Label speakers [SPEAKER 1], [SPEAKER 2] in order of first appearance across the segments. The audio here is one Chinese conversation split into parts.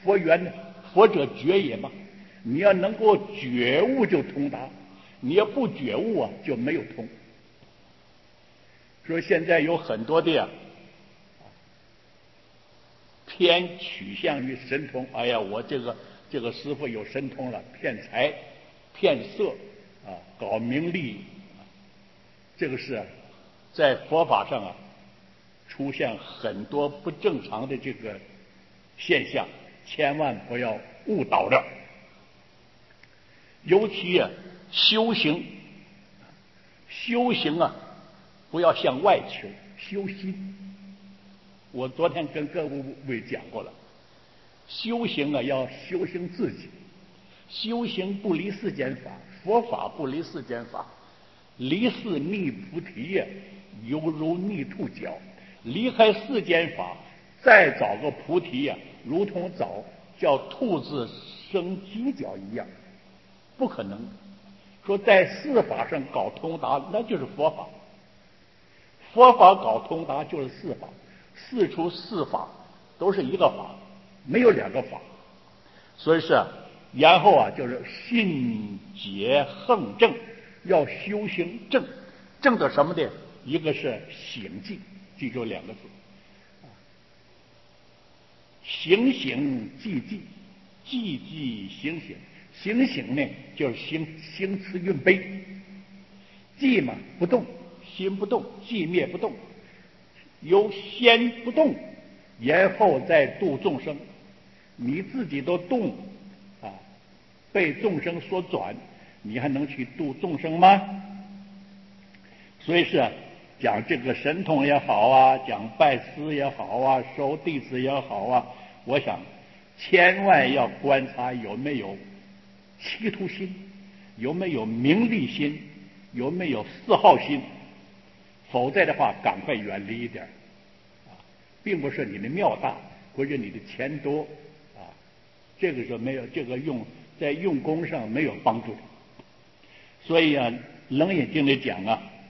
[SPEAKER 1] 佛缘呢？佛者觉也嘛。你要能够觉悟就通达，你要不觉悟啊就没有通。说现在有很多的偏取向于神通，哎呀，我这个师傅有神通了，骗财骗色搞名利这个是在佛法上出现很多不正常的这个现象，千万不要误导了。尤其修行不要向外求，修心。我昨天跟各位讲过了，修行要修行自己，修行不离世间法，佛法不离世间法，离世逆菩提犹如逆兔角，离开世间法再找个菩提如同找叫兔子生犄角一样，不可能。说在世法上搞通达，那就是佛法；佛法搞通达就是世法。世出世法都是一个法，没有两个法。所以然后就是信解横正，要修行正。正的什么的？一个是醒记，记住两个字，醒醒记记，记记醒醒。醒醒呢就是行慈运悲，寂嘛不动，心不动，寂灭不动，由先不动，然后再度众生。你自己都动被众生所转，你还能去度众生吗？所以讲这个神通也好讲拜师也好收弟子也好我想千万要观察有没有企图心，有没有名利心，有没有嗜好心，否则的话赶快远离一点并不是你的庙大或者你的钱多这个是没有，这个在用功上没有帮助。所以楞严经里讲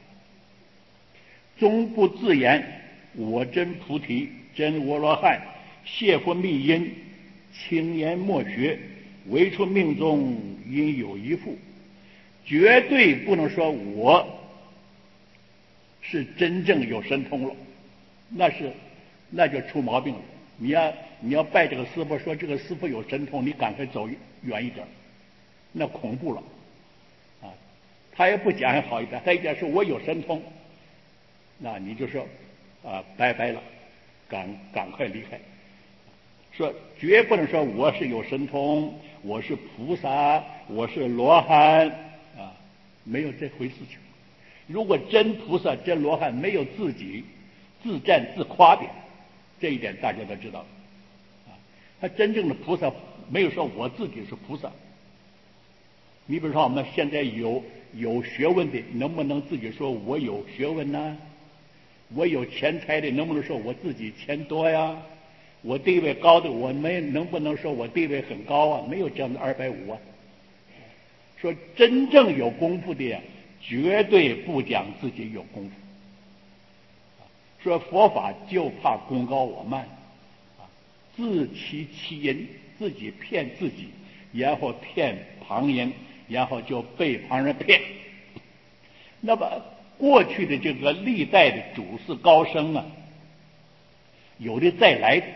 [SPEAKER 1] 终不自言我真菩提真阿罗汉，谢佛密因轻言莫学，唯出命中应有一副。绝对不能说我是真正有神通了，那就出毛病了。你要拜这个师傅，说这个师傅有神通，你赶快走远一点，那恐怖了他也不讲还好一点，他一讲说我有神通，那你就说拜拜了，赶快离开。说绝不能说我是有神通，我是菩萨，我是罗汉没有这回事情。如果真菩萨真罗汉没有自己自赞自夸的，这一点大家都知道他真正的菩萨没有说我自己是菩萨。你比如说我们现在有学问的，能不能自己说我有学问呢？我有钱财的，能不能说我自己钱多呀？我地位高的，我们能不能说我地位很高没有这样的250说真正有功夫的绝对不讲自己有功夫。说佛法就怕功高我慢自欺欺人，自己骗自己，然后骗旁人，然后就被旁人骗。那么过去的这个历代的祖师高僧有的再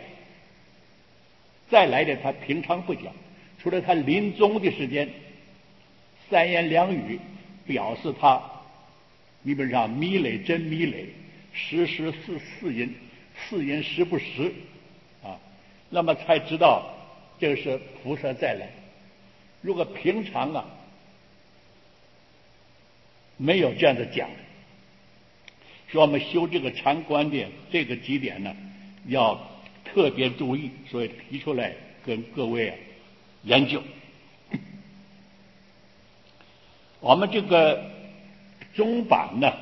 [SPEAKER 1] 来的他平常不讲，除了他临终的时间3言2语表示他，你比如说迷累真迷累，时时是是因时不时那么才知道这个是菩萨再来。如果平常没有这样的讲，说我们修这个禅观的这个几点呢要特别注意，所以提出来跟各位研究。我们这个中版呢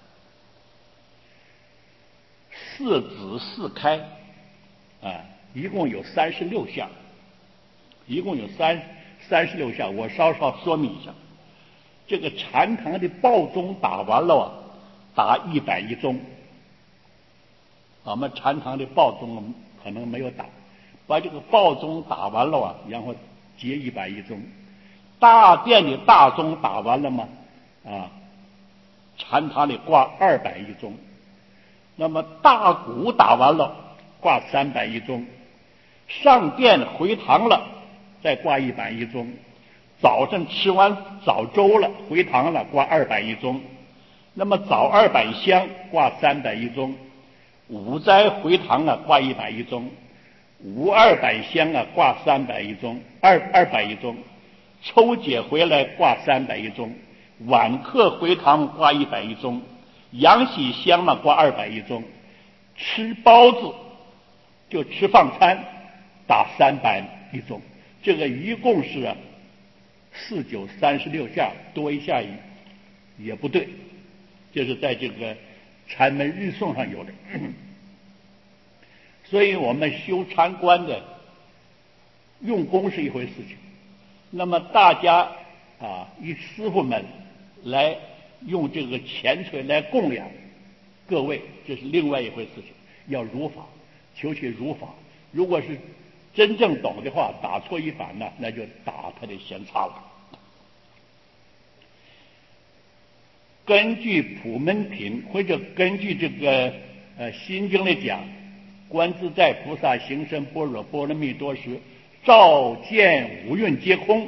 [SPEAKER 1] 四子四开一共有36项，一共有36项。我稍稍说明一下，这个禅堂的报钟打完了打110钟，我们禅堂的报钟可能没有打， 把这个报钟打完了啊，然后结110钟。大殿的大钟打完了吗？禅堂里挂210钟。那么大鼓打完了，挂310钟。上殿回堂了，再挂110钟。早晨吃完早粥了，回堂了，挂210钟。那么早200香挂310钟。午斋回堂了，挂110钟。午200香挂310钟，210钟。抽解回来挂310钟。晚课回堂挂110钟。阳喜香挂210钟。吃包子就吃饭餐打310钟。这个一共是4、9、36下，多一下也不对，这是在这个禅门日诵上有的。所以我们修禅观的用功是一回事情，那么大家以师傅们来用这个钱财来供养各位，这是另外一回事情，要如法，求其如法。如果是真正懂的话，打错一反呢，那就打他的闲差了。根据普门品或者根据这个心经来讲，观自在菩萨行深般若波罗蜜多时，照见五蕴皆空。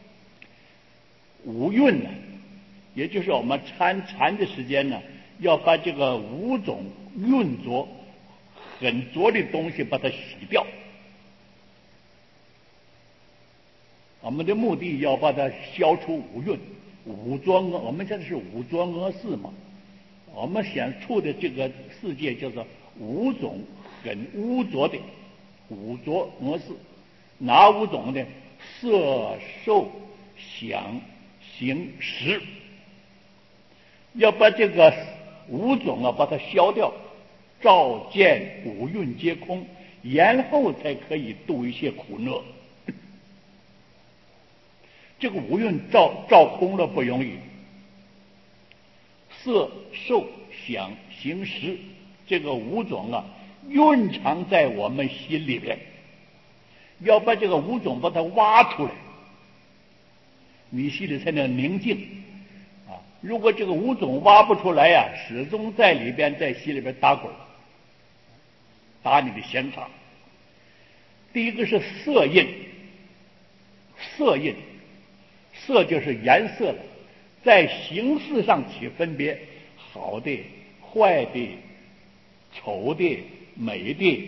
[SPEAKER 1] 五蕴呢，也就是我们禅的时间呢，要把这个五种蕴浊很浊的东西把它洗掉。我们的目的要把它消除五蕴。我们现在是五浊恶世嘛，我们想处的这个世界叫做五种很污浊的五浊恶世。哪五种呢？色受想行识。要把这个五种把它消掉，照见五蕴皆空，然后才可以度一些苦乐。这个五蕴照空了不容易。色受想行识这个五种蕴藏在我们心里边，要把这个五种把它挖出来，你心里才能宁静如果这个五种挖不出来始终在里边，在心里边打滚，打你的闲场。第一个是色印，色就是颜色了，在形式上起分别，好的、坏的、丑的、美的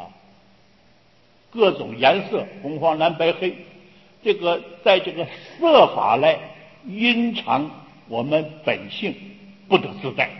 [SPEAKER 1] 各种颜色，红黄蓝白黑。这个在这个色法来蕴藏我们本性，不得自在。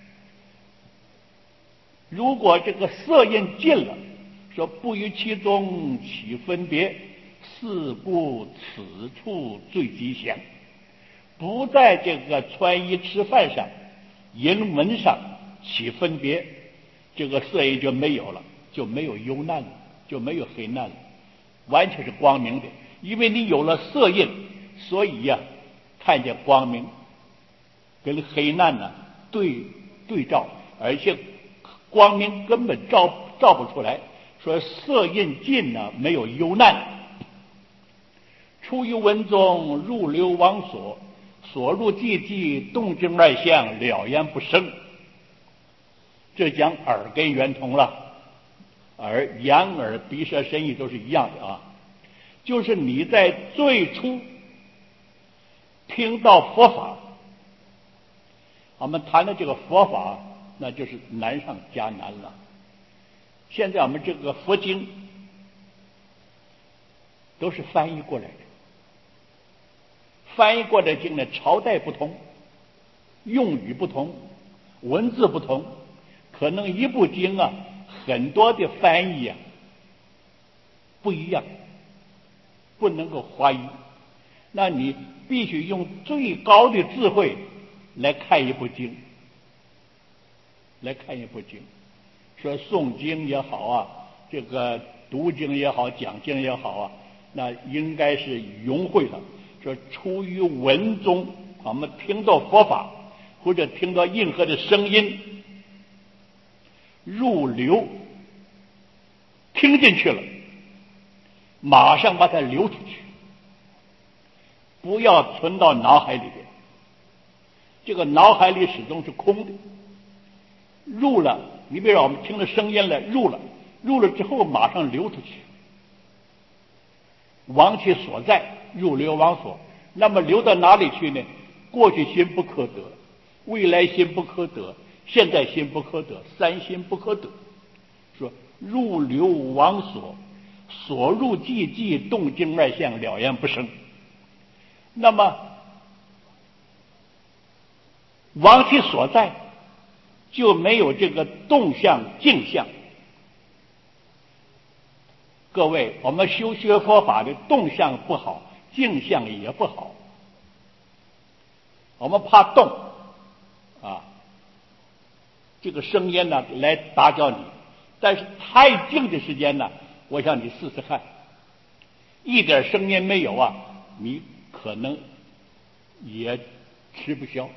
[SPEAKER 1] 如果这个色印尽了，说不于其中起分别，是故此处最吉祥。不在这个穿衣吃饭上、迎门上起分别，这个色印就没有了，就没有幽难了，就没有黑暗了，完全是光明的。因为你有了色印，所以看见光明跟黑暗对照，而且光明根本照不出来。说色印尽没有幽难。出于文中，入流往所入寂寂，动静外相，了然不生。这讲耳根圆通了，眼耳鼻舌身意都是一样的就是你在最初听到佛法，我们谈的这个佛法，那就是难上加难了。现在我们这个佛经都是翻译过来的，翻译过来的经呢，朝代不同，用语不同，文字不同，可能一部经很多的翻译不一样，不能够划一。那你必须用最高的智慧来看一部经，说诵经也好这个读经也好，讲经也好那应该是融会了。说出于文中，我们听到佛法或者听到任何的声音，入流听进去了， 马上把它流出去，不要存到脑海里边。这个脑海里始终是空的。入了，你比如说我们听了声音了，入了之后马上流出去，往其所在，入流往所。那么流到哪里去呢？过去心不可得，未来心不可得，现在心不可得，三心不可得。说入流往所，所入寂寂，动静二相，了然不生。那么往其所在，就没有这个动相静相。各位，我们修学佛法的动相不好，静相也不好。我们怕动啊，这个声音呢来打搅你，但是太静的时间呢，我想你试试看，一点声音没有啊，你可能也吃不消。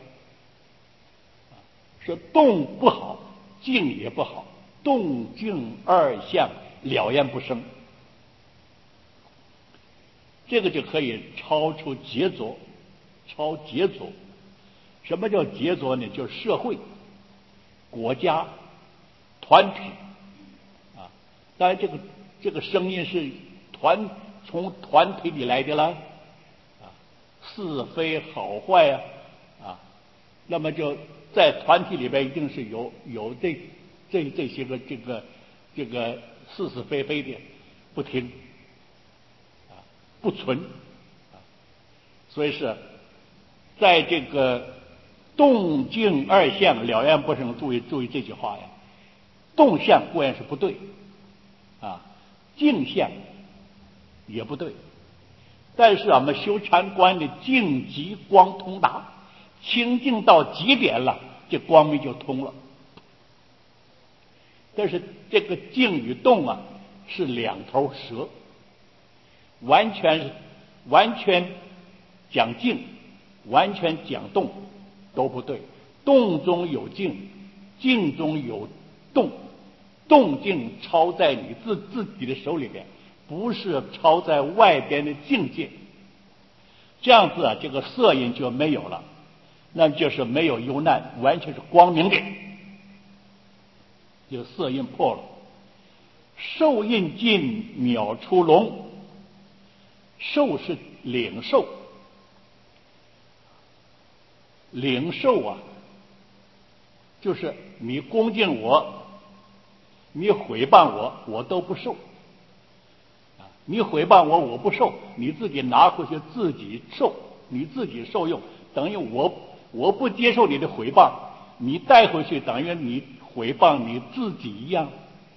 [SPEAKER 1] 说动不好，静也不好，动静二相，了然不生。这个就可以超出杰作，超杰作。什么叫杰作呢？就是社会、国家、团体啊。当然，这个声音是从团体里来的啦，啊，是非好坏啊，那么就在团体里边一定是有这些个这个是是非非的，不听啊，不存啊，所以是在这个动静二相，了然不生。注意这句话呀，动相固然是不对啊，静相也不对，但是我们修禅观的静极光通达，清净到极点了，这光明就通了。但是这个静与动啊，是两头蛇，完全讲静，完全讲动都不对。动中有静，静中有动，动静超在你自己的手里边，不是超在外边的境界。这样子啊，这个色音就没有了，那就是没有幽难，完全是光明的。这个色印破了，受印尽，秒出笼。受是领受，领受啊，就是你恭敬我，你毁谤我，我都不受。你毁谤我，我不受，你自己拿回去自己受，你自己受用，等于我不接受你的毁谤，你带回去等于你毁谤你自己一样。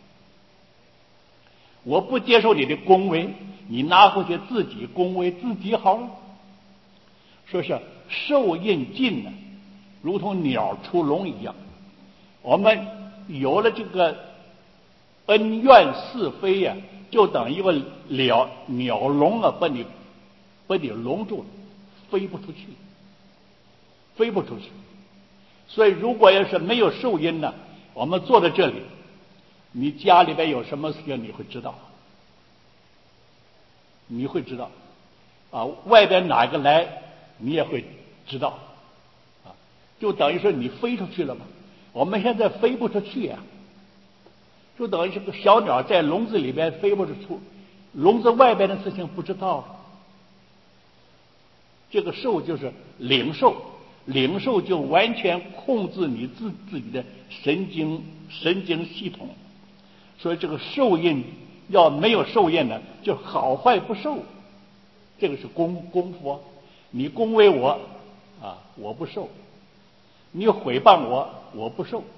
[SPEAKER 1] 我不接受你的恭维，你拿回去自己恭维自己好了。说是受印尽呢，如同鸟出笼一样。我们有了这个恩怨是非呀，就等于一个鸟笼啊，把你笼住了，飞不出去，飞不出去。所以如果要是没有受因呢，我们坐在这里，你家里边有什么事情你会知道，你会知道啊，外边哪个来你也会知道啊，就等于说你飞出去了嘛。我们现在飞不出去呀，就等于是个小鸟在笼子里边飞不出去，笼子外边的事情不知道。这个受就是领受，领受就完全控制你自己的神经系统。所以这个受印要没有受印呢，就好坏不受。这个是功夫啊。你恭维我啊，我不受；你毁谤我，我不受。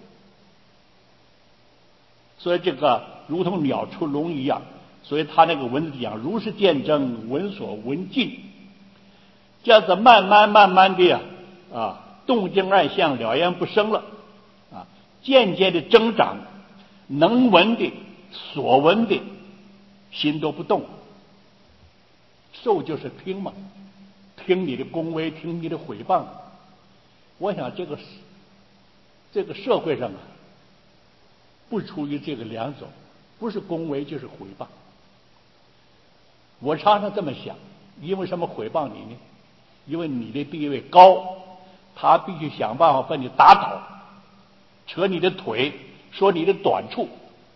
[SPEAKER 1] 所以这个如同鸟出笼一样，所以他那个文字讲如是见证，闻所闻尽，这样子慢慢的动静二相了然不生了啊，渐渐的增长，能闻的所闻的心都不动。受就是听嘛，听你的恭维，听你的毁谤。我想这个社会上啊，不出于这个两种，不是恭维就是毁谤。 我常常这么想，因为什么毁谤你呢？因为你的地位高，他必须想办法把你打倒，扯你的腿，说你的短处，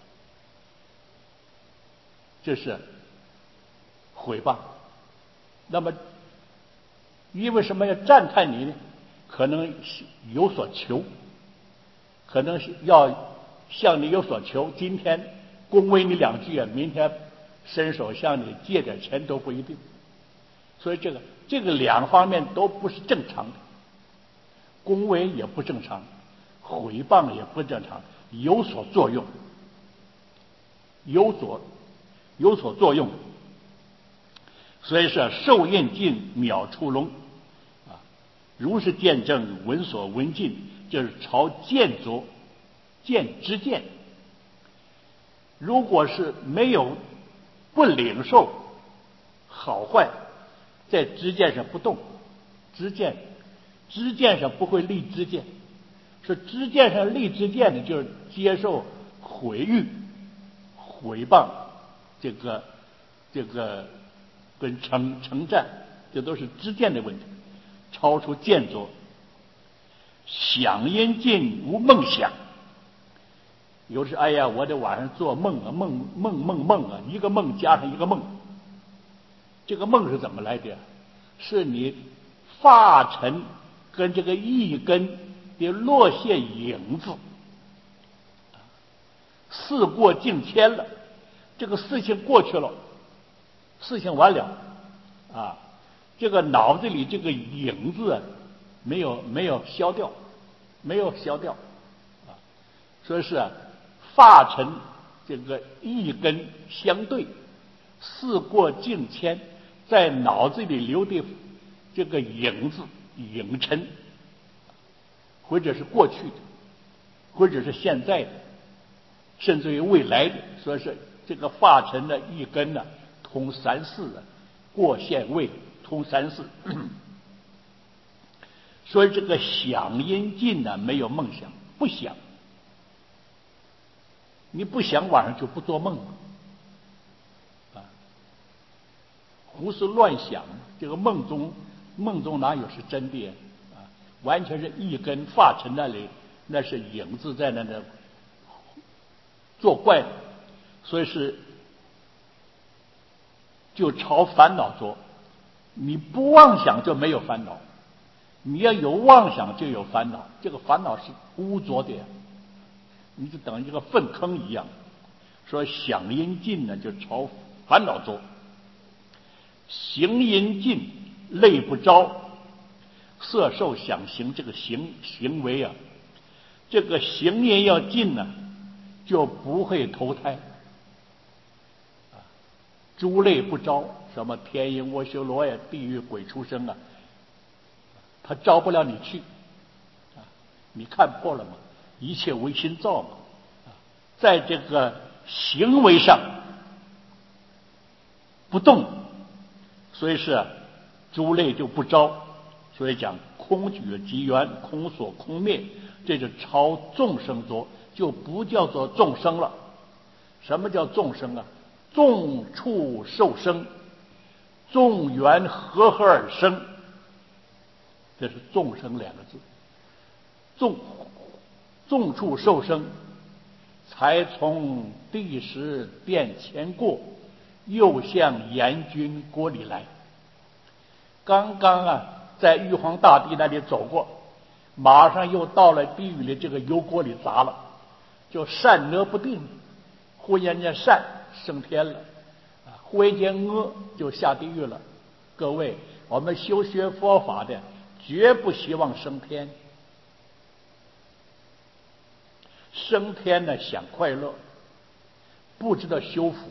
[SPEAKER 1] 这是毁谤。那么因为什么要赞叹你呢？可能是有所求，可能是要向你有所求，今天恭维你2句，明天伸手向你借点钱都不一定。所以这个2方面都不是正常的，恭维也不正常，毁谤也不正常，有所作用，有所作用。所以说受印尽秒出笼啊，如是见证闻所闻尽，就是朝见着知见。如果是没有不领受好坏，在知见上不动，知见上不会立知见，是知见上立知见的，就是接受毁誉、毁谤，这个跟称赞，这都是知见的问题，超出见着。想因尽无梦想，有时哎呀，我得晚上做梦啊，梦啊，一个梦加上一个梦。这个梦是怎么来的？是你发尘跟这个意根的落谢影子，事过境迁了，这个事情过去了，事情完了啊，这个脑子里这个影子没有消掉，啊，所以是发尘这个意根相对，事过境迁，在脑子里留的这个影子影尘，或者是过去的，或者是现在的，甚至于未来的，所以是这个发尘的一根呢，通3世啊，过现未通3世。所以这个想因尽呢，没有梦想，不想，你不想晚上就不做梦啊，胡思乱想，这个梦中哪有是真的啊？完全是一根发尘那里，那是影子在那作怪，所以是就朝烦恼着。你不妄想就没有烦恼，你要有妄想就有烦恼，这个烦恼是污浊的，你就等于一个粪坑一样。说想因尽呢，就朝烦恼着；行因尽，类不招。色受想行，这个行为啊，这个行因要尽呢，就不会投胎。诸类不招，什么天鹰阿修罗呀、地狱鬼畜生啊，他招不了你去啊！你看破了吗？一切唯心造嘛！在这个行为上不动，所以是诸类就不招。所以讲空举即缘，空所空灭，这就超众生着，就不叫做众生了。什么叫众生啊？众处受生，众缘和合而生，这是众生2个字。众处受生，才从第10殿前过，又向阎君国里来。刚刚啊，在玉皇大帝那里走过，马上又到了地狱里这个油锅里砸了，就善恶不定，忽然间善升天了，忽然间恶就下地狱了。各位，我们修学佛法的绝不希望升天，升天呢想快乐，不知道修福，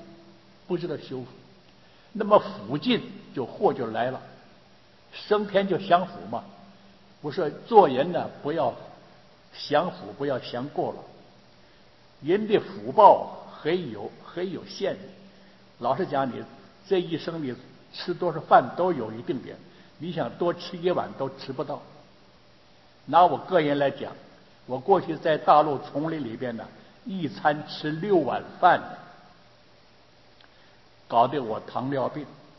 [SPEAKER 1] 那么福尽就祸就来了。升天就享福嘛，不是做人呢不要享福，不要享过了，人的福报很有限的。老实讲，你这一生里吃多少饭都有一定点，你想多吃1碗都吃不到。拿我个人来讲，我过去在大陆丛林里边呢，一餐吃6碗饭，搞得我糖尿病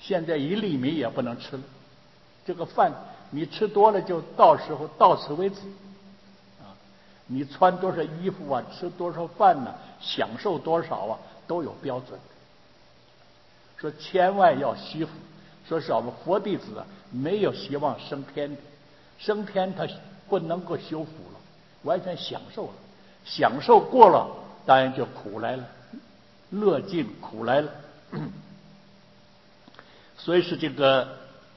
[SPEAKER 1] 现在1粒米也不能吃了，这个饭你吃多了就到时候到此为止啊！你穿多少衣服啊，吃多少饭呢，享受多少啊，都有标准。说千万要惜福，说是我们佛弟子啊，没有希望升天的，升天他不能够修福了，完全享受了，享受过了，当然就苦来了，乐尽苦来了。所以是这个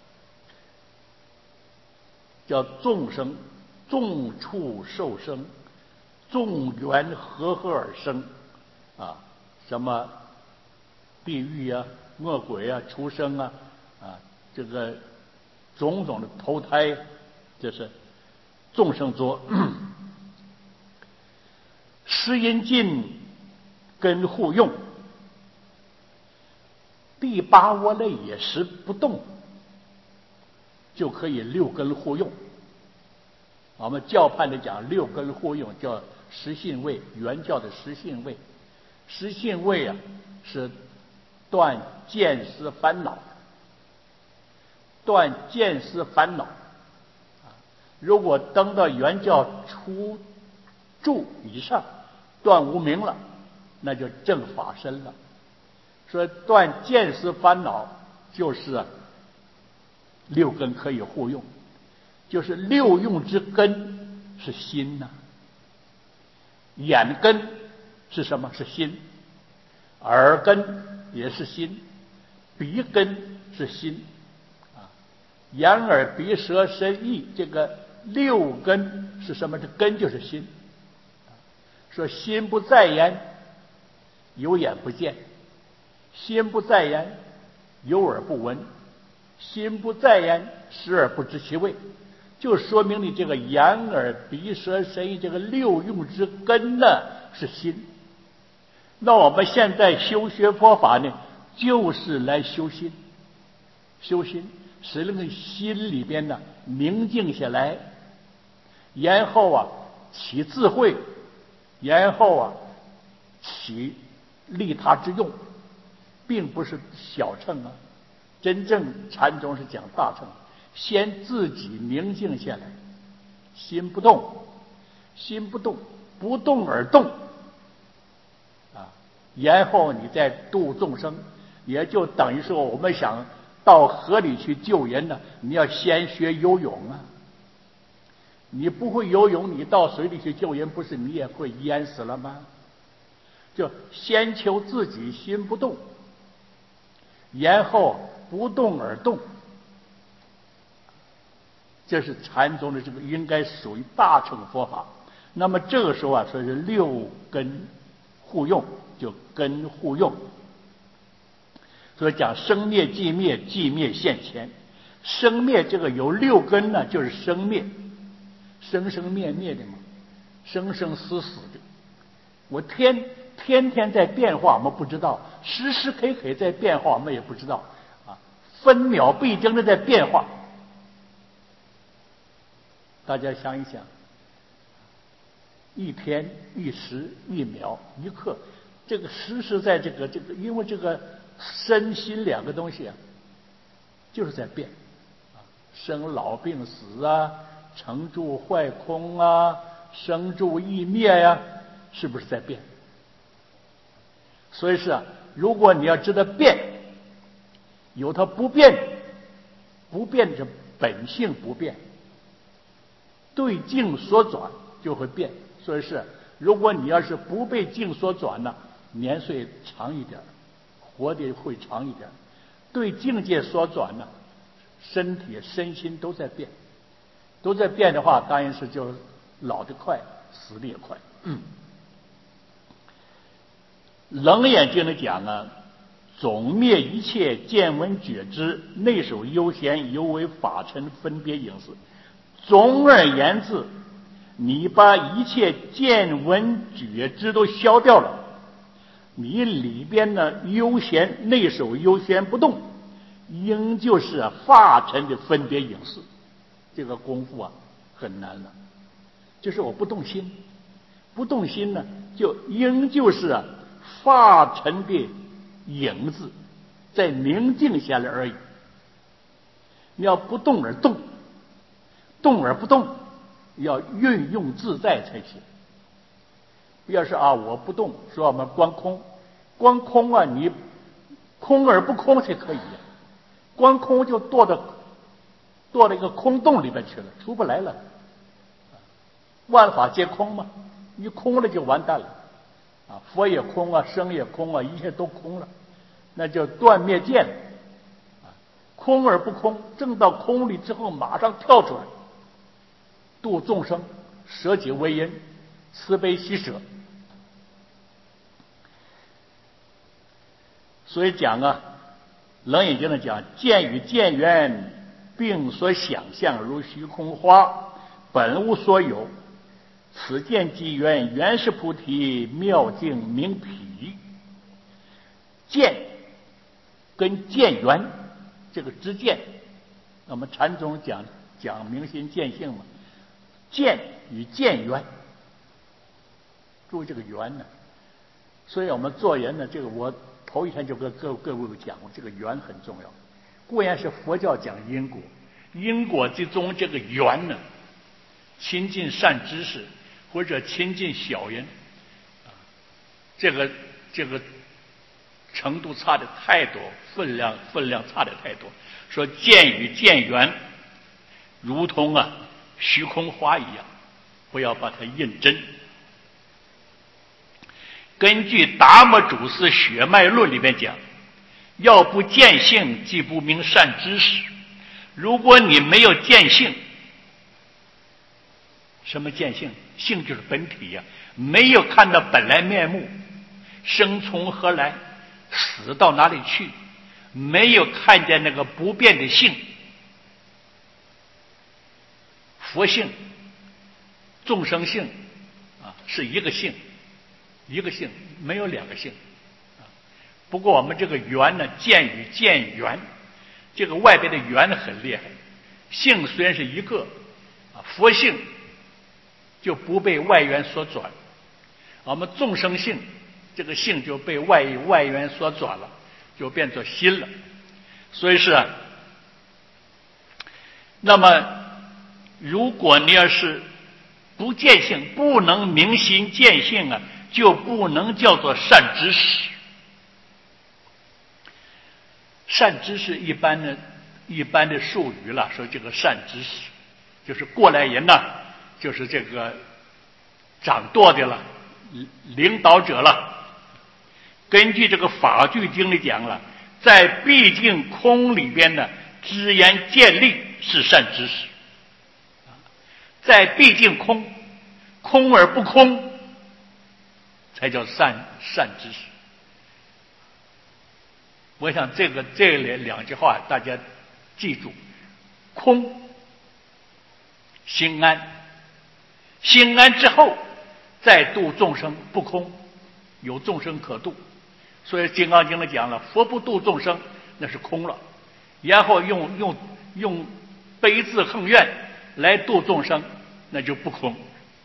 [SPEAKER 1] 叫众生，众处受生，众缘和合而生啊，什么地狱啊、恶鬼啊、畜生啊，这个种种的投胎，这是众生作。识因尽，根互用。第八窝类也识不动，就可以6根互用。我们教派里讲6根互用，叫识信位，原教的识信位。识信位啊，是断见思烦恼，断见思烦恼。如果登到原教初住以上，断无明了，那就正法身了。说断见思烦恼，就是6根可以互用，就是6用之根是心呐。眼根是什么？是心。耳根也是心，鼻根是心啊。眼耳鼻舌身意，这个6根是什么？这根就是心。说心不在焉，有眼不见；心不在焉，有耳不闻；心不在焉，识而不知其味。就说明你这个眼耳鼻舌身意这个6用之根呢是心。那我们现在修学佛法呢，就是来修心，修心使那个心里边呢宁静下来，然后啊起智慧，然后啊起利他之用，并不是小乘啊。真正禅宗是讲大乘，先自己宁静下来，心不动，心不动，不动而动啊，然后你再度众生，也就等于说我们想到河里去救人呢，你要先学游泳啊。你不会游泳，你到水里去救人，不是你也会淹死了吗？就先求自己心不动，然后不动而动，这是禅宗的这个应该属于大乘佛法。那么这个时候啊，说是6根互用，就根互用。所以讲生灭寂灭，寂灭现前。生灭这个有6根呢，就是生灭，生生灭灭的嘛，生生死死的。我天天在变化，我们不知道；时时刻刻在变化，我们也不知道啊。分秒必争的在变化。大家想一想，一天、一时、一秒、一刻，这个时时在这个，因为这个身心2个东西啊，就是在变啊，生老病死啊，成住坏空啊，生住异灭呀，是不是在变？所以是啊，如果你要知道变，有它不变，不变是本性不变，对境所转就会变。所以是，如果你要是不被境所转呢，年岁长一点，活得会长一点；对境界所转呢，身体身心都在变，都在变的话，当然是就老得快，死得也快。楞严经里讲啊，总灭一切见闻觉知，内守悠闲，犹为法尘分别影视。总而言之，你把一切见闻觉知都消掉了，你里边呢悠闲，内守悠闲不动，应就是法尘的分别影视。这个功夫啊很难了，就是我不动心，不动心呢就应就是法尘的影子， 在宁静下来而已。你要不动而动，动而不动，要运用自在才行。要是我不动，说我们光空，光空你空而不空才可以光空就堕到一个空洞里边去了，出不来了。万法皆空嘛，你空了就完蛋了佛也空生也空一切都空了，那就断灭见了空而不空，正到空里之后马上跳出来，度众生，舍己为人，慈悲喜舍。所以讲楞严经上讲，见与见缘并所想象，如虚空花，本无所有。此见即缘，原是菩提妙境明体。见跟见缘，这个知见，我们禅宗讲明心见性嘛。见与见缘，注意这个缘呢。所以我们做人呢，这个我头一天就跟各位讲过，这个缘很重要。固然是佛教讲因果，因果之中这个缘呢，亲近善知识或者亲近小人这个程度差的太多，分量差的太多。说见与见缘如同虚空花一样，不要把它认真。根据达摩祖师血脉论里面讲，要不见性即不明善知识。如果你没有见性，什么见性？性就是本体没有看到本来面目，生从何来，死到哪里去，没有看见那个不变的性，佛性、众生性是一个性，没有两个性不过我们这个缘呢，见与见缘，这个外边的缘很厉害。性虽然是一个佛性就不被外缘所转，我们众生性这个性就被外缘所转了，就变作心了。所以是那么如果你要是不见性，不能明心见性就不能叫做善知识。善知识一般的术语了，说这个善知识就是过来人就是这个掌舵的了，领导者了。根据这个法句经里讲了，在毕竟空里边知言见利是善知识。在毕竟空而不空才叫善知识。我想这两句话大家记住，空心安，心安之后再度众生，不空有众生可度。所以《金刚经》里讲了，佛不度众生那是空了，然后用悲自恨怨来度众生，那就不空。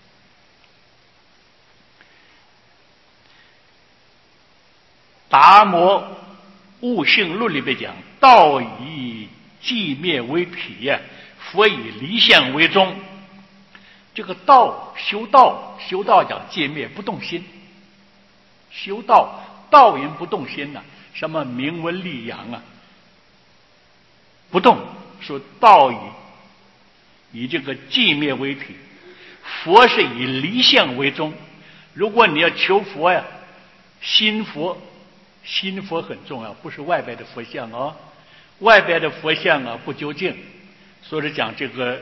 [SPEAKER 1] 达摩悟性论里边讲，道以寂灭为体佛以离相为宗。这个修道讲寂灭不动心，修道人不动心什么明文利养不动，说道以这个寂灭为体，佛是以离相为宗。如果你要求佛心佛很重要，不是外边的佛像外边的佛像不究竟。所以讲这个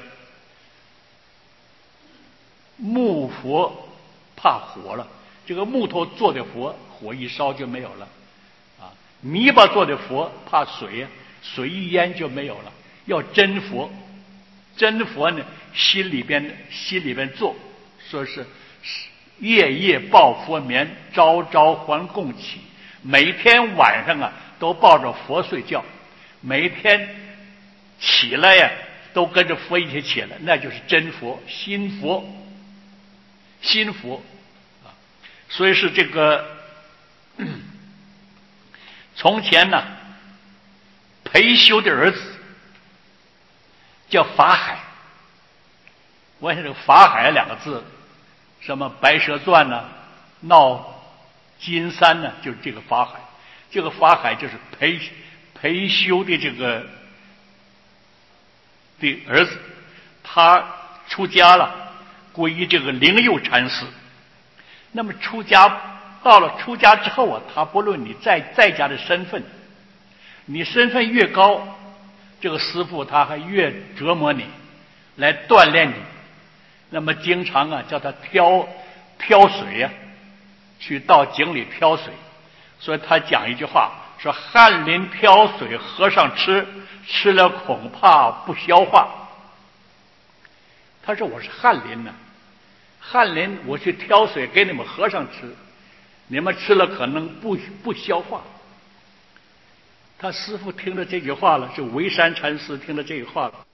[SPEAKER 1] 木佛怕火了，这个木头做的佛，火一烧就没有了泥巴做的佛怕水水一淹就没有了。要真佛呢，心里边做，说是夜夜抱佛眠，朝朝还供起。每天晚上都抱着佛睡觉，每天起来都跟着佛一起起来，那就是真佛，心佛所以是这个从前裴休的儿子，叫法海。我想这个法海两个字，什么白蛇传呢，闹金山呢，就是这个法海。这个法海就是裴休的这个的儿子，他出家了，皈依这个灵佑禅师。那么到了出家之后啊，他不论你在家的身份，你身份越高，这个师父他还越折磨你，来锻炼你。那么经常啊叫他挑水呀，去到井里挑水。所以他讲一句话，说翰林挑水和尚吃了恐怕不消化。他说我是翰林呢，翰林我去挑水给你们和尚吃，你们吃了可能不消化。他师父听了这句话了，是维山禅师听了这句话了，